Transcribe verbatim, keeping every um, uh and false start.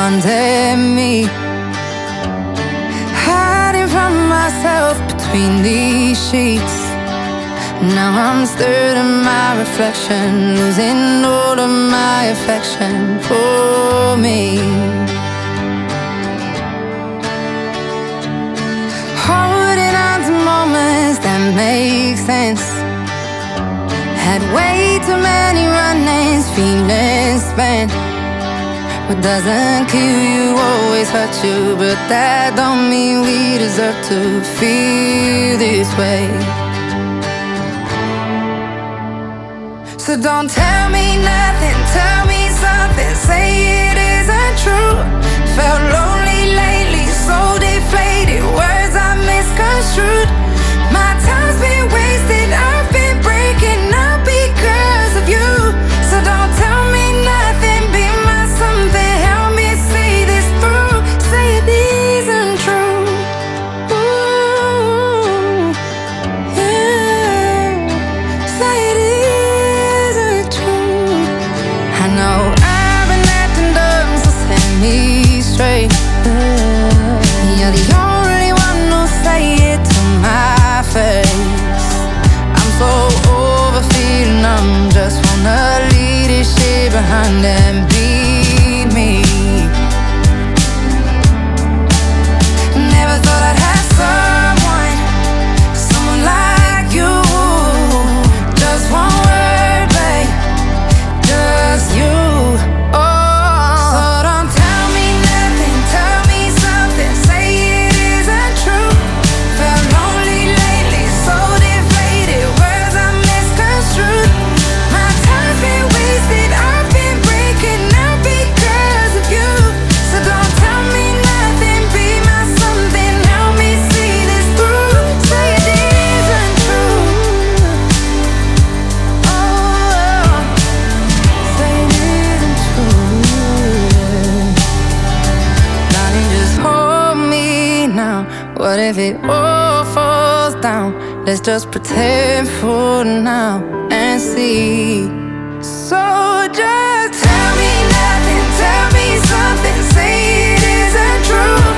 haunted me, hiding from myself between these sheets. Now I'm stirred in my reflection, losing all of my affection for me. Holding on to moments that make sense. Had way too many run-ins, feelings spent. What doesn't kill you always hurt you, but that don't mean we deserve to feel this way. So don't tell me nothing, tell me something, say it isn't true. Felt lonely lately, so deflated, words I misconstrued. My time's been wasted, I've been breaking up because of you. So don't tell me nothing, be my something, help me see this through. Say it isn't true. Ooh, yeah. Say it isn't true. I know I've been acting dumb, so set me straight. You're the only one who'll say it to my face. I'm so over feeling numb, just wanna leave this shit behind and be me. Never thought I'd have someone, someone like you. Just one word, babe, just you. Oh, so don't tell me nothing, tell me something, say it isn't true. Felt lonely lately, so deflated, words I misconstrued. My time's been wasted, I've been breaking up because of you. So don't tell me nothing, be my something, help me see this through. Say it isn't true. Oh, say it isn't true. Darling, just hold me now. What if it all falls down? Let's just pretend for now and see. So just tell me nothing, tell me something, say it isn't true.